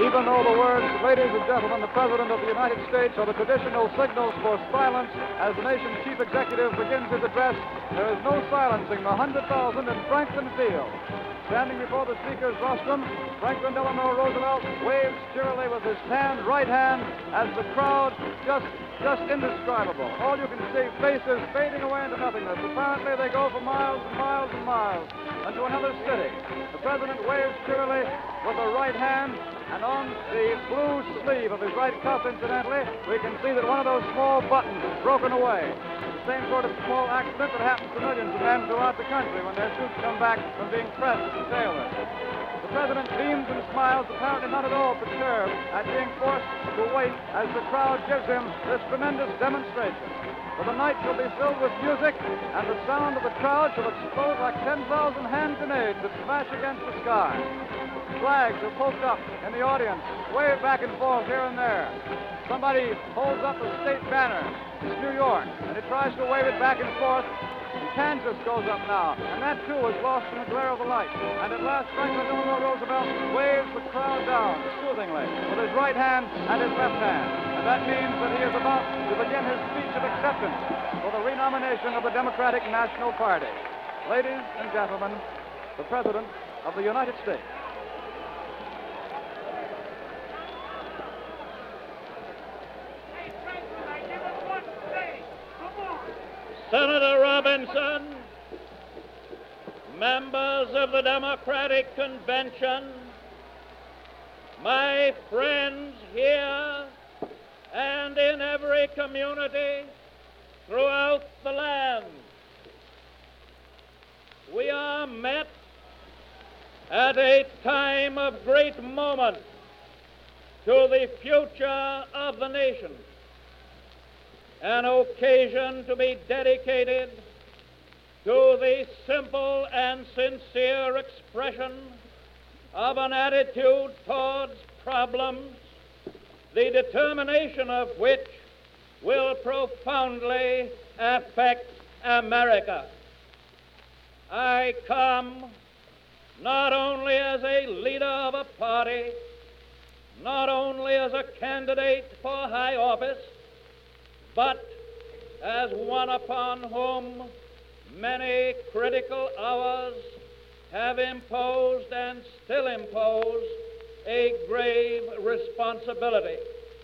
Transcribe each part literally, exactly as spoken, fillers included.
even though the words, ladies and gentlemen, the President of the United States, are the traditional signals for silence as the nation's chief executive begins his address, there is no silencing the one hundred thousand in Franklin Field. Standing before the Speaker's rostrum, Franklin Delano Roosevelt waves cheerily with his hand, right hand, as the crowd, just, just indescribable. All you can see, faces fading away into nothingness. Apparently they go for miles and miles and miles into another city. The President waves cheerily with the right hand, and on the blue sleeve of his right cuff, incidentally, we can see that one of those small buttons is broken away. The same sort of small accident that happens to millions of men throughout the country when their suits come back from being pressed at the tailor. The President beams and smiles, apparently not at all perturbed at being forced to wait as the crowd gives him this tremendous demonstration. For the night shall be filled with music, and the sound of the crowd shall explode like ten thousand hand grenades that smash against the sky. Flags are poked up in the audience, waved back and forth here and there. Somebody holds up a state banner. It's New York, and it tries to wave it back and forth. And Kansas goes up now, and that too is lost in the glare of the light. And at last, Franklin Delano Roosevelt waves the crowd down soothingly with his right hand and his left hand. And that means that he is about to begin his speech of acceptance for the renomination of the Democratic National Party. Ladies and gentlemen, the President of the United States. Senator Robinson, members of the Democratic Convention, my friends here and in every community throughout the land, we are met at a time of great moment to the future of the nation. An occasion to be dedicated to the simple and sincere expression of an attitude towards problems, the determination of which will profoundly affect America. I come not only as a leader of a party, not only as a candidate for high office, but as one upon whom many critical hours have imposed and still impose a grave responsibility.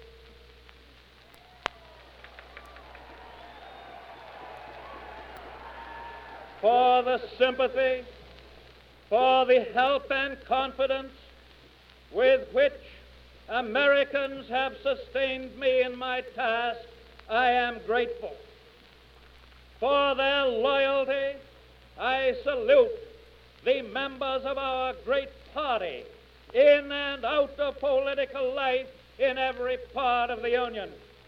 For the sympathy, for the help and confidence with which Americans have sustained me in my task, I am grateful. For their loyalty, I salute the members of our great party in and out of political life in every part of the Union.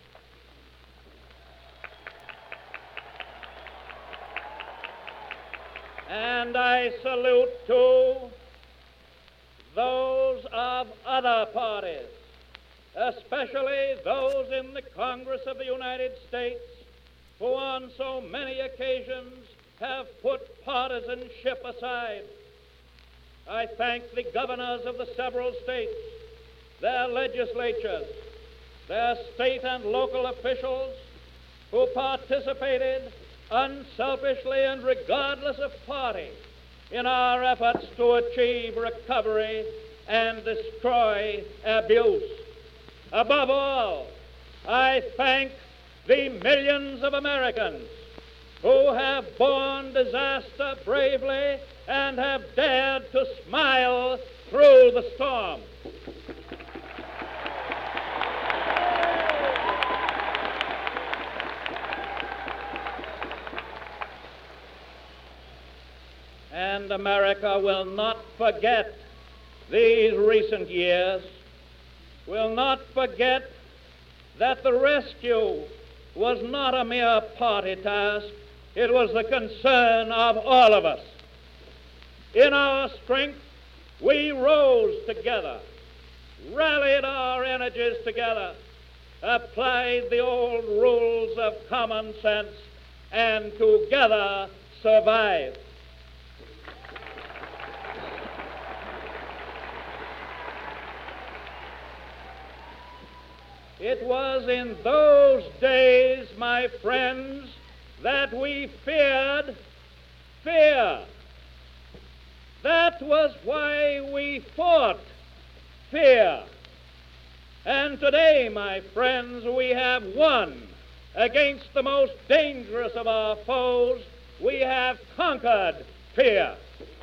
And I salute, too, those of other parties, especially those in the Congress of the United States, who on so many occasions have put partisanship aside. I thank the governors of the several states, their legislatures, their state and local officials who participated unselfishly and regardless of party in our efforts to achieve recovery and destroy abuse. Above all, I thank the millions of Americans who have borne disaster bravely and have dared to smile through the storm. And America will not forget these recent years, will not forget that the rescue was not a mere party task. It was the concern of all of us. In our strength, we rose together, rallied our energies together, applied the old rules of common sense, and together survived. It was in those days, my friends, that we feared fear. That was why we fought fear. And today, my friends, we have won against the most dangerous of our foes. We have conquered fear.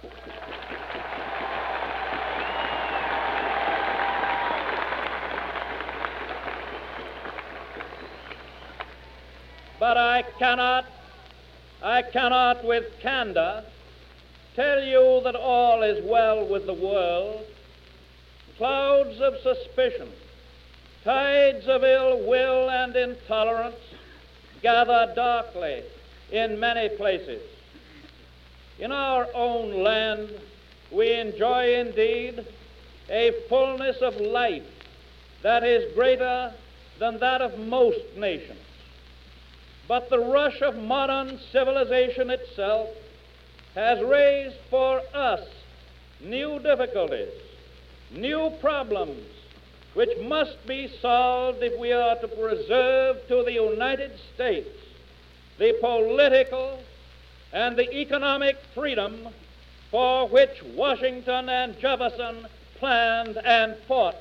But I cannot, I cannot with candor tell you that all is well with the world. Clouds of suspicion, tides of ill will and intolerance gather darkly in many places. In our own land, we enjoy indeed a fullness of life that is greater than that of most nations. But the rush of modern civilization itself has raised for us new difficulties, new problems, which must be solved if we are to preserve to the United States the political and the economic freedom for which Washington and Jefferson planned and fought.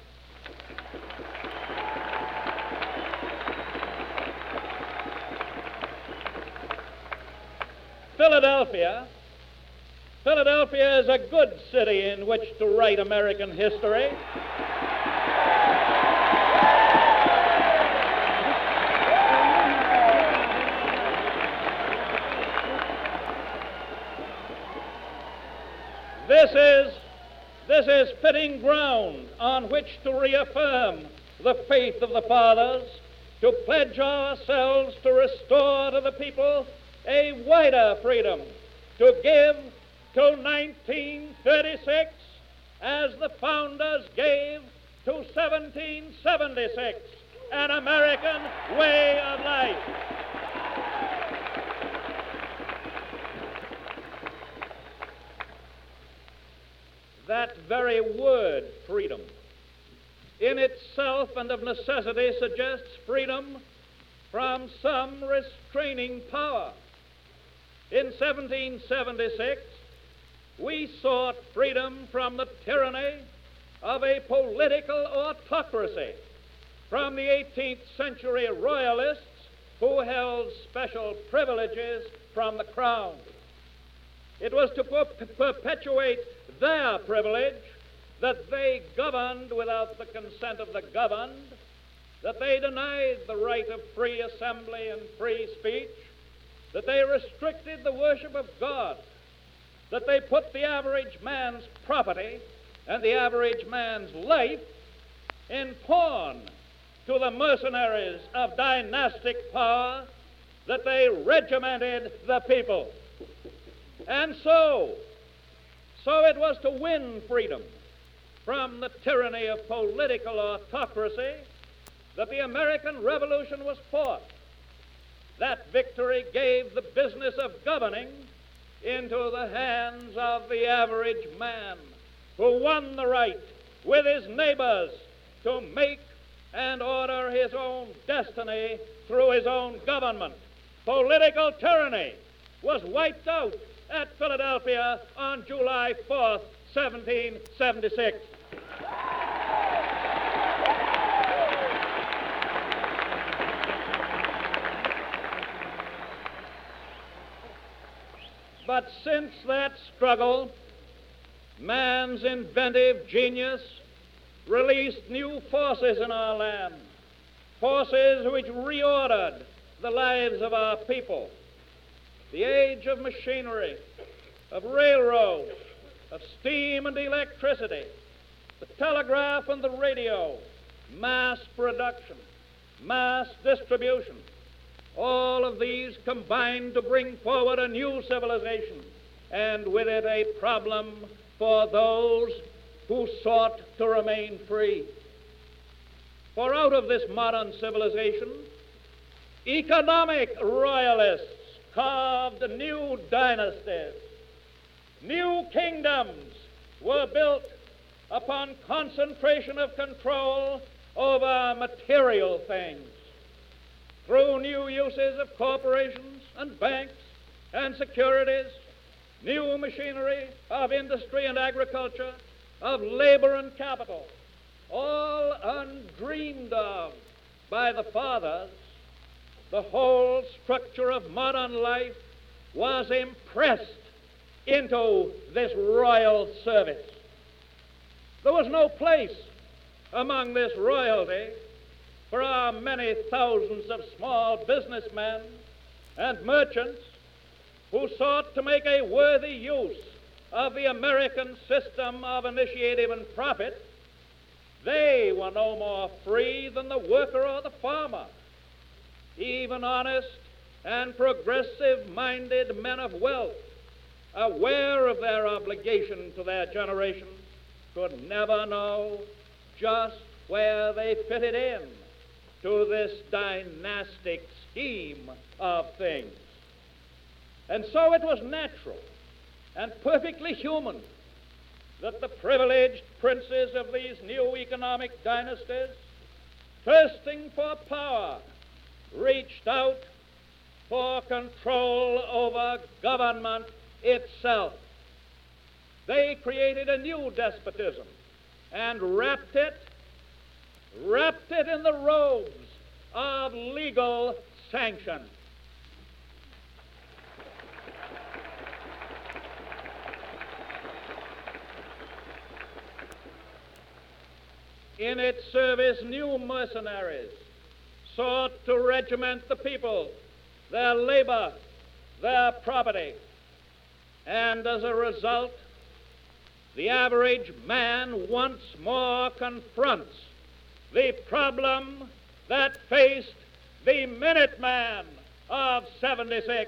Philadelphia, Philadelphia is a good city in which to write American history. This is, this is fitting ground on which to reaffirm the faith of the fathers, to pledge ourselves to restore to the people a wider freedom, to give to nineteen thirty-six as the founders gave to seventeen seventy-six, an American way of life. That very word, freedom, in itself and of necessity suggests freedom from some restraining power. In seventeen seventy-six, we sought freedom from the tyranny of a political autocracy, from the eighteenth century royalists who held special privileges from the crown. It was to per- perpetuate their privilege that they governed without the consent of the governed, that they denied the right of free assembly and free speech, that they restricted the worship of God, that they put the average man's property and the average man's life in pawn to the mercenaries of dynastic power, that they regimented the people. And so, so it was to win freedom from the tyranny of political autocracy that the American Revolution was fought. That victory gave the business of governing into the hands of the average man, who won the right with his neighbors to make and order his own destiny through his own government. Political tyranny was wiped out at Philadelphia on July fourth, seventeen seventy-six. But since that struggle, man's inventive genius released new forces in our land, forces which reordered the lives of our people. The age of machinery, of railroads, of steam and electricity, the telegraph and the radio, mass production, mass distribution, all of these combined to bring forward a new civilization, and with it a problem for those who sought to remain free. For out of this modern civilization, economic royalists carved new dynasties. New kingdoms were built upon concentration of control over material things. Through new uses of corporations and banks and securities, new machinery of industry and agriculture, of labor and capital, all undreamed of by the fathers, the whole structure of modern life was impressed into this royal service. There was no place among this royalty for our many thousands of small businessmen and merchants who sought to make a worthy use of the American system of initiative and profit. They were no more free than the worker or the farmer. Even honest and progressive-minded men of wealth, aware of their obligation to their generation, could never know just where they fitted in to this dynastic scheme of things. And so it was natural and perfectly human that the privileged princes of these new economic dynasties, thirsting for power, reached out for control over government itself. They created a new despotism and wrapped it, wrapped it in the robes of legal sanction. In its service, new mercenaries sought to regiment the people, their labor, their property, and as a result, the average man once more confronts the problem that faced the Minuteman of seventy-six.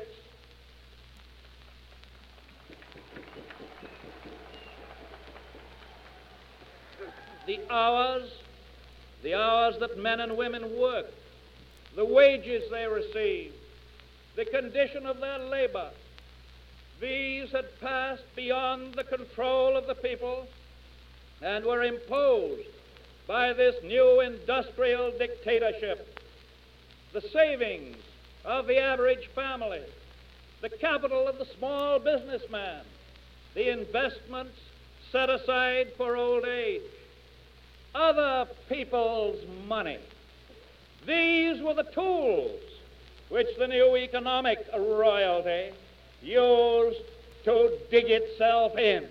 The hours, the hours that men and women worked, the wages they received, the condition of their labor, these had passed beyond the control of the people and were imposed by this new industrial dictatorship. The savings of the average family, the capital of the small businessman, the investments set aside for old age, other people's money. These were the tools which the new economic royalty used to dig itself in.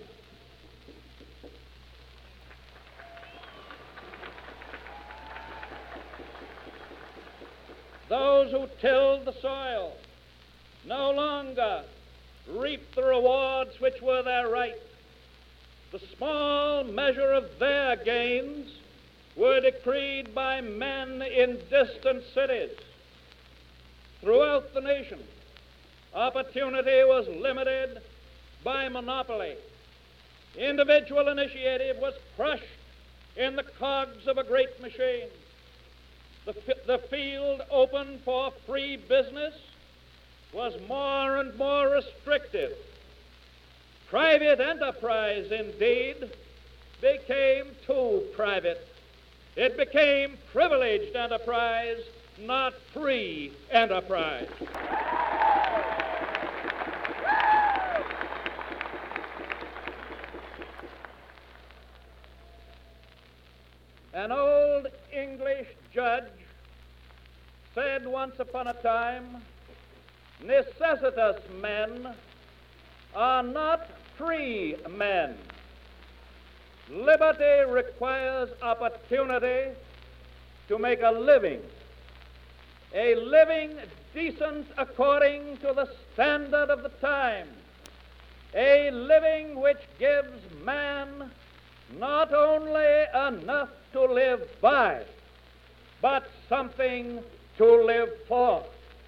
Those who tilled the soil no longer reaped the rewards which were their right. The small measure of their gains were decreed by men in distant cities. Throughout the nation, opportunity was limited by monopoly. Individual initiative was crushed in the cogs of a great machine. The, the field open for free business was more and more restricted. Private enterprise, indeed, became too private. It became privileged enterprise, not free enterprise. An old English judge said once upon a time, necessitous men are not free men. Liberty requires opportunity to make a living, a living decent according to the standard of the time, a living which gives man not only enough to live by, but something to live for.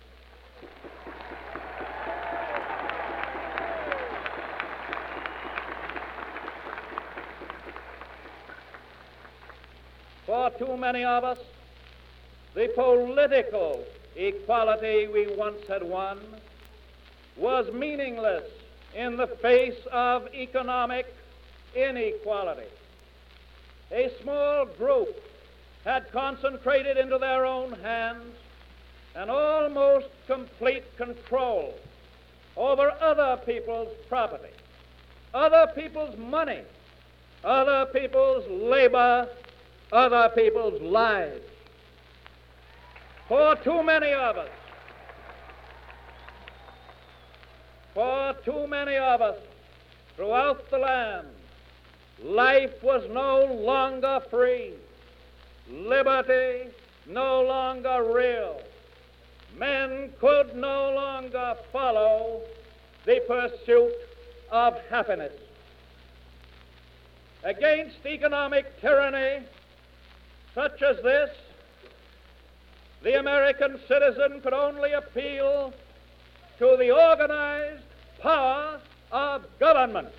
For too many of us, the political equality we once had won was meaningless in the face of economic inequality. A small group had concentrated into their own hands an almost complete control over other people's property, other people's money, other people's labor, other people's lives. For too many of us, for too many of us throughout the land, life was no longer free, liberty no longer real. Men could no longer follow the pursuit of happiness. Against economic tyranny such as this, the American citizen could only appeal to the organized power of government.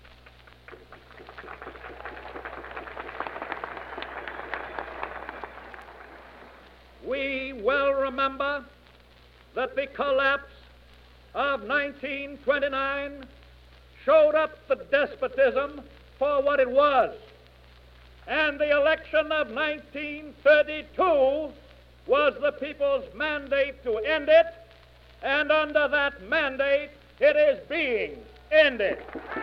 We well remember that the collapse of nineteen twenty-nine showed up the despotism for what it was, and the election of nineteen thirty-two was the people's mandate to end it, and under that mandate it is being ended.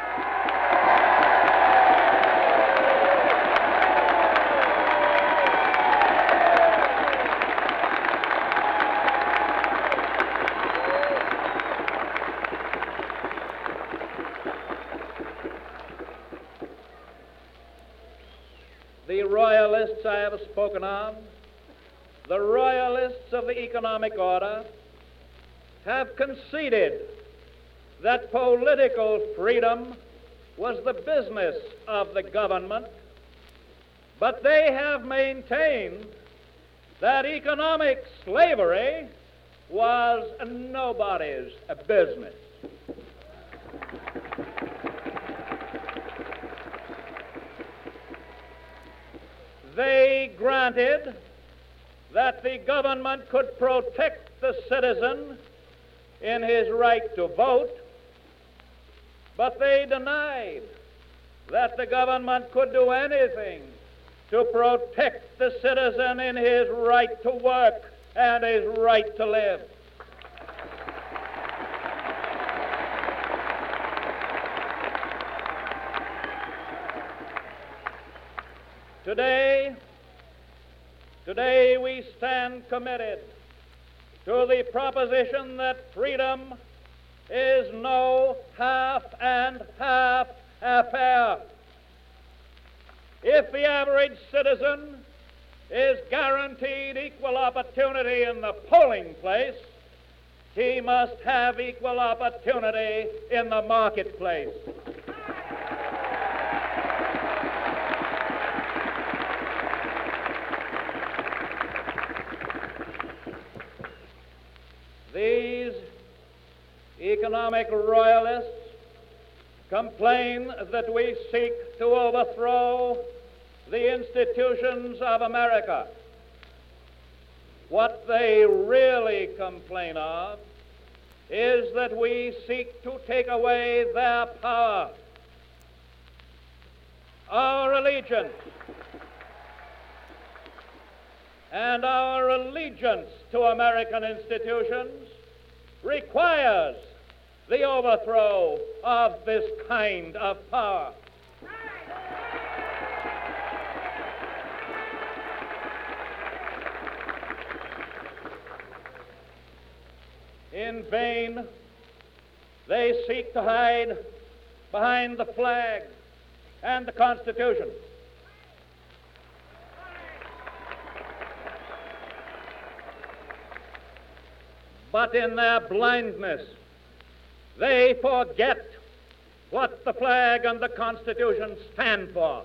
The royalists I have spoken of, the royalists of the economic order, have conceded that political freedom was the business of the government, but they have maintained that economic slavery was nobody's business. They granted that the government could protect the citizen in his right to vote, but they denied that the government could do anything to protect the citizen in his right to work and his right to live. Today, today we stand committed to the proposition that freedom is no half and half affair. If the average citizen is guaranteed equal opportunity in the polling place, he must have equal opportunity in the marketplace. These economic royalists complain that we seek to overthrow the institutions of America. What they really complain of is that we seek to take away their power. Our allegiance and our allegiance to American institutions requires the overthrow of this kind of power. In vain, they seek to hide behind the flag and the Constitution. But in their blindness, they forget what the flag and the Constitution stand for.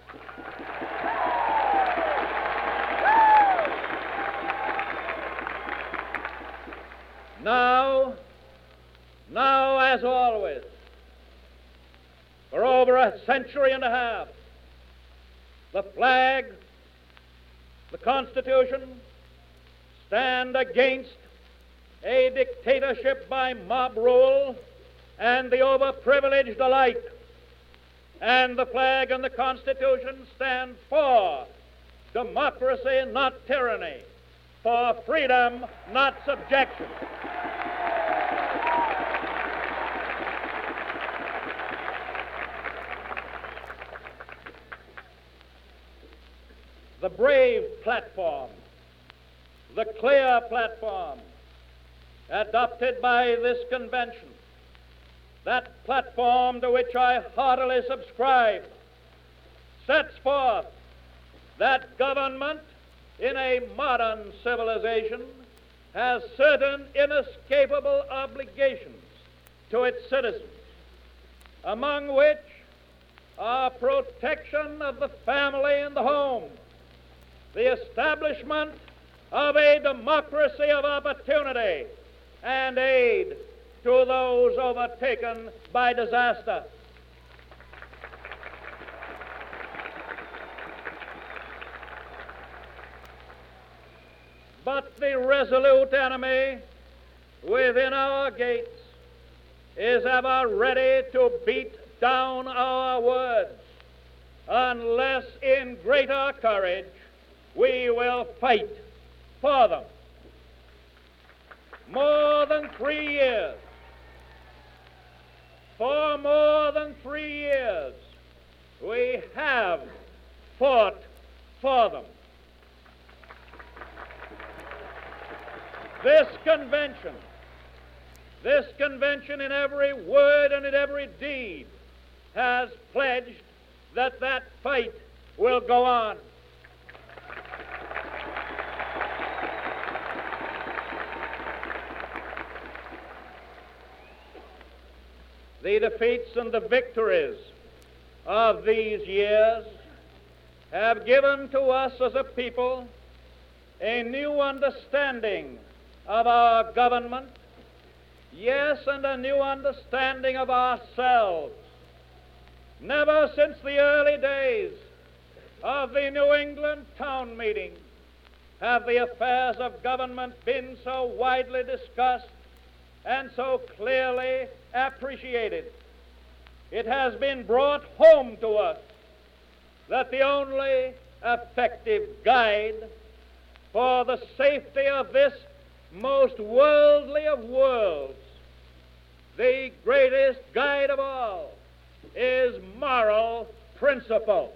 Now, now as always, for over a century and a half, the flag, the Constitution, stand against a dictatorship by mob rule and the overprivileged alike. And the flag and the Constitution stand for democracy, not tyranny, for freedom, not subjection. The brave platform, the clear platform adopted by this convention, that platform to which I heartily subscribe, sets forth that government in a modern civilization has certain inescapable obligations to its citizens, among which are protection of the family and the home, the establishment of a democracy of opportunity, and aid to those overtaken by disaster. But the resolute enemy within our gates is ever ready to beat down our words unless in greater courage we will fight for them. More than three years, for more than three years, we have fought for them. This convention, this convention in every word and in every deed has pledged that that fight will go on. The defeats and the victories of these years have given to us as a people a new understanding of our government, yes, and a new understanding of ourselves. Never since the early days of the New England town meeting have the affairs of government been so widely discussed and so clearly appreciated. It has been brought home to us that the only effective guide for the safety of this most worldly of worlds, the greatest guide of all, is moral principle.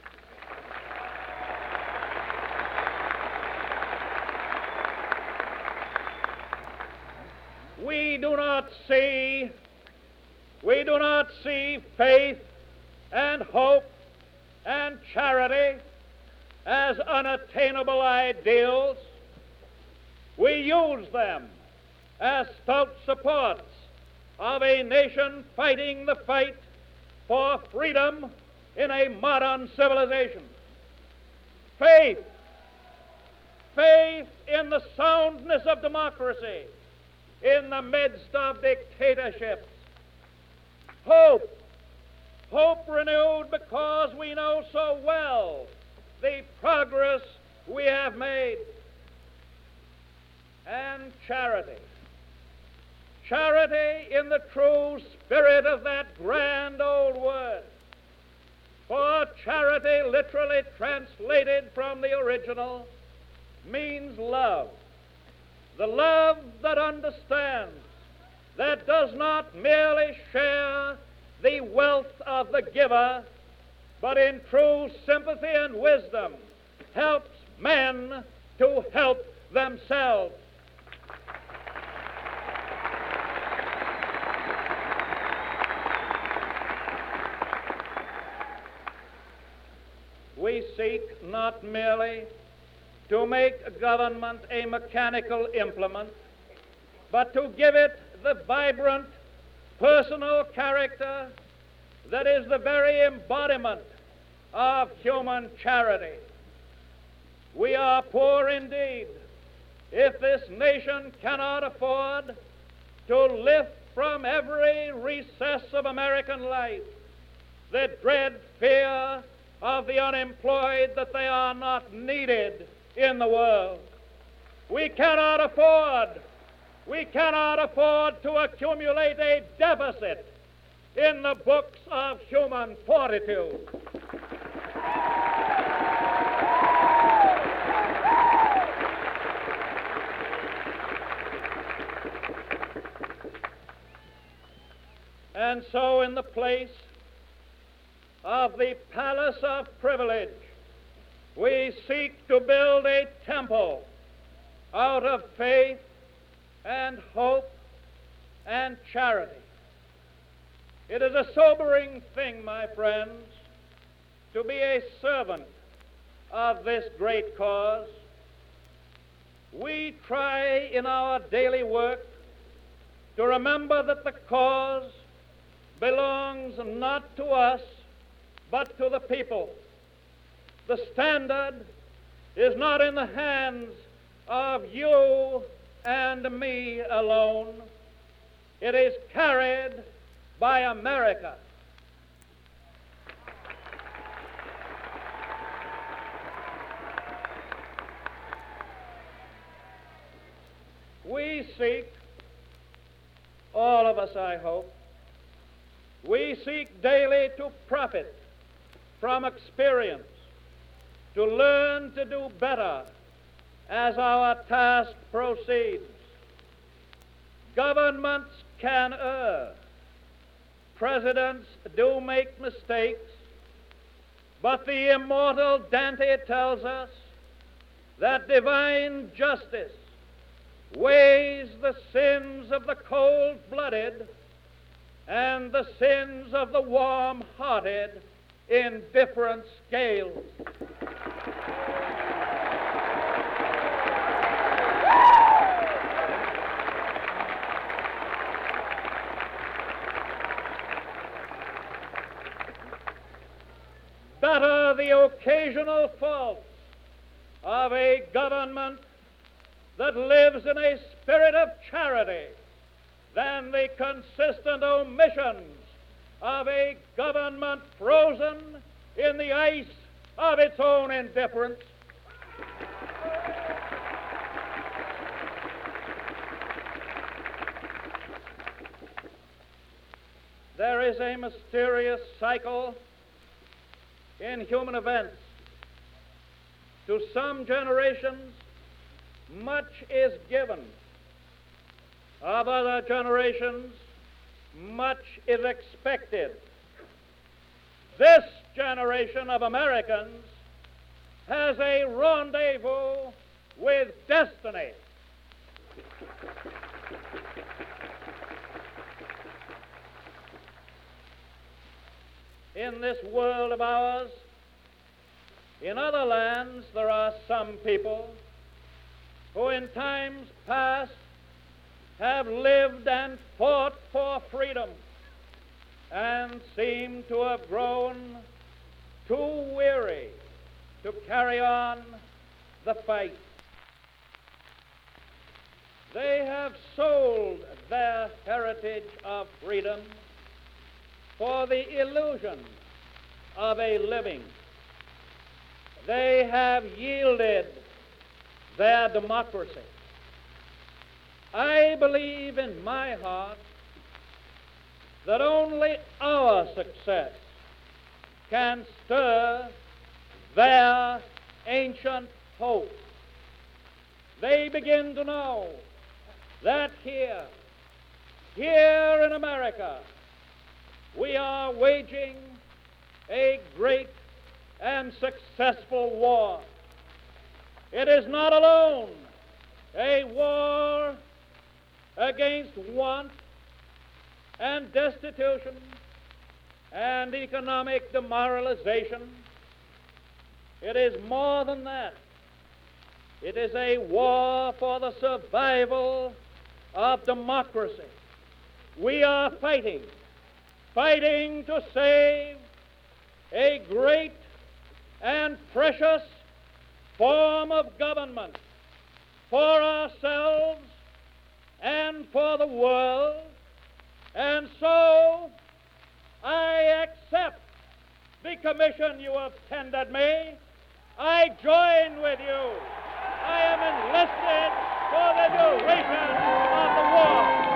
We do not see, we do not see faith and hope and charity as unattainable ideals. We use them as stout supports of a nation fighting the fight for freedom in a modern civilization. Faith, faith in the soundness of democracy in the midst of dictatorships. Hope, hope renewed because we know so well the progress we have made. And charity, charity in the true spirit of that grand old word. For charity, literally translated from the original, means love. The love that understands, that does not merely share the wealth of the giver, but in true sympathy and wisdom helps men to help themselves. We seek not merely to make government a mechanical implement, but to give it the vibrant personal character that is the very embodiment of human charity. We are poor indeed if this nation cannot afford to lift from every recess of American life the dread fear of the unemployed that they are not needed in the world. We cannot afford, we cannot afford to accumulate a deficit in the books of human fortitude. And so in the place of the palace of privilege, we seek to build a temple out of faith and hope and charity. It is a sobering thing, my friends, to be a servant of this great cause. We try in our daily work to remember that the cause belongs not to us, but to the people. The standard is not in the hands of you and me alone. It is carried by America. We seek, all of us I hope, we seek daily to profit from experience, to learn to do better as our task proceeds. Governments can err. Presidents do make mistakes, but the immortal Dante tells us that divine justice weighs the sins of the cold-blooded and the sins of the warm-hearted in different scales. Better the occasional faults of a government that lives in a spirit of charity than the consistent omissions of a government frozen in the ice of its own indifference. There is a mysterious cycle in human events. To some generations, much is given. Of other generations, much is expected. This generation of Americans has a rendezvous with destiny. In this world of ours, in other lands, there are some people who in times past have lived and fought for freedom and seem to have grown too weary to carry on the fight. They have sold their heritage of freedom for the illusion of a living. They have yielded their democracy. I believe in my heart that only our success can stir their ancient hope. They begin to know that here, here in America, we are waging a great and successful war. It is not alone a war against want and destitution and economic demoralization. It is more than that. It is a war for the survival of democracy. We are fighting, fighting to save a great and precious form of government for ourselves and for the world. And so I accept the commission you have tendered me. I join with you. I am enlisted for the duration of the war.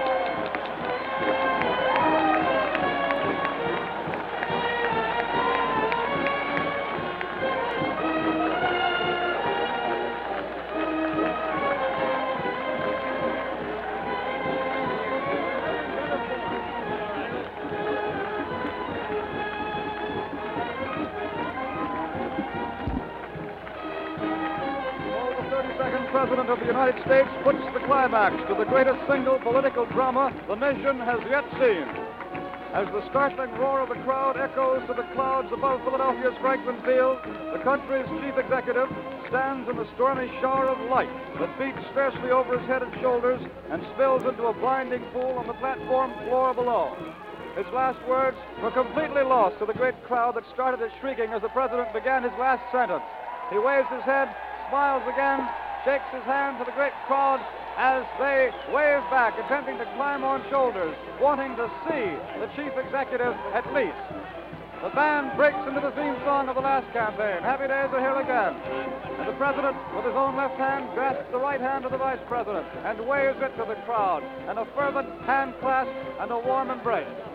President of the United States puts the climax to the greatest single political drama the nation has yet seen. As the startling roar of the crowd echoes to the clouds above Philadelphia's Franklin Field, the country's chief executive stands in the stormy shower of light that beats fiercely over his head and shoulders and spills into a blinding pool on the platform floor below. His last words were completely lost to the great crowd that started its shrieking as the president began his last sentence. He waves his head, smiles again, shakes his hand to the great crowd as they wave back, attempting to climb on shoulders, wanting to see the chief executive at least. The band breaks into the theme song of the last campaign, Happy Days Are Here Again. And the president, with his own left hand, grasps the right hand of the vice president and waves it to the crowd, and a fervent hand clasp and a warm embrace.